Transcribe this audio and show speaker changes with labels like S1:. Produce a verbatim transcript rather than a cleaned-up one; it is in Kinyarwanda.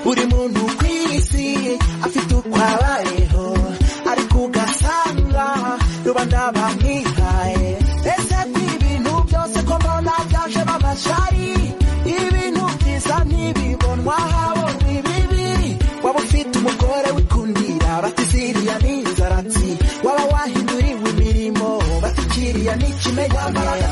S1: buri muntu kwisi afite ukwabayeho ariko ugasanga rubanda bamwihaye ese kwibintu byose ko mbona byaje babashari ibintu byiza ntibibonwa habo bibibi waba ufite umugore wikundira batisiriya n'inzaratsi waba wahinduriwe imirimo batikiriya n'ikimenyamenya